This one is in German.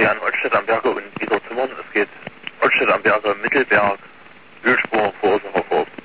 Florian, Olstedt am Berge und Dieter Zimmern. Es geht Olstedt am Berge, Mittelberg, Ölspur, Verursacher vor.